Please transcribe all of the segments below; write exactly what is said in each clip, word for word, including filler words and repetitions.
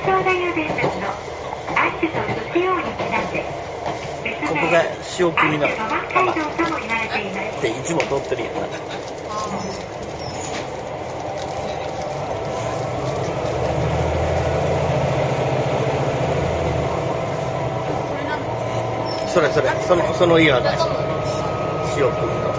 東大予伝説のアッシュと寿司王にちなんで、 ここが塩組のアッシュの街道とも言われています。 っていつも撮ってるやんな。それそれそのその岩が塩組の。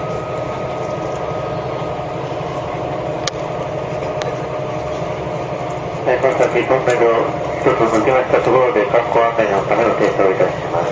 この先トンネルを一つ抜けましたところで観光案内のための停車をいたします。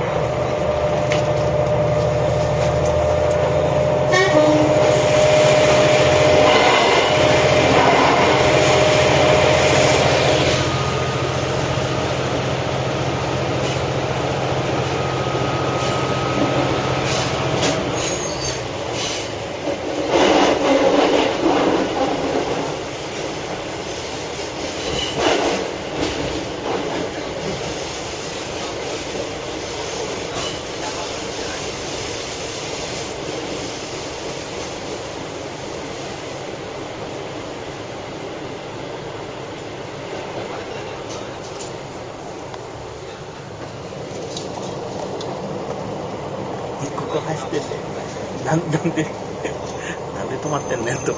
ここ走ってて、なんなんで、なんで止まってんねんと。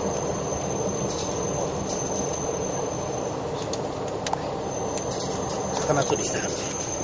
魚釣りしてはる。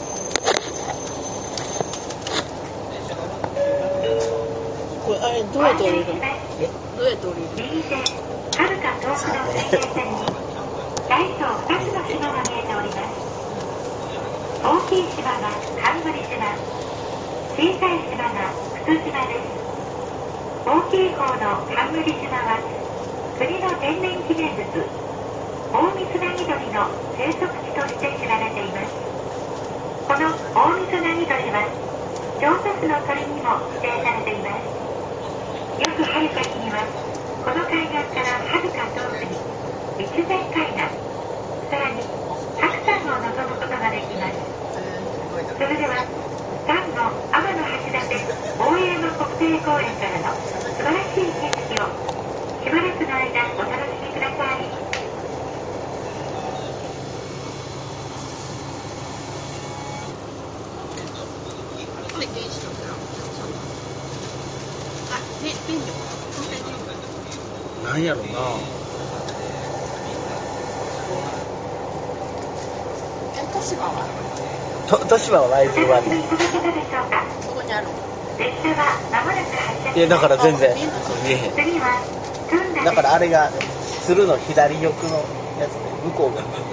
これ、あれ、どうやって降りるの？え？どうやって降りるの？ 右手、はるか遠くの水平線に、大小ふたつの島が見えております。大きい島が冠島。小さい島が福島です。大きい方の冠島は国の天然記念物オオミズナギドリの生息地として知られています。このオオミズナギドリは調査数の鳥にも指定されています。よく晴れた日にはこの海岸からはるか遠くに越前海岸、さらに白山を望むことができます。それでは丹後天橋立大山国定公園からの素晴らしい景色をしばらくの間お楽しみください。 なんやろな。 豊島はと豊島はライブはね。 どこにあるの？ いやだから全然見えへん。だからあれが鶴の左翼のやつで向こうが。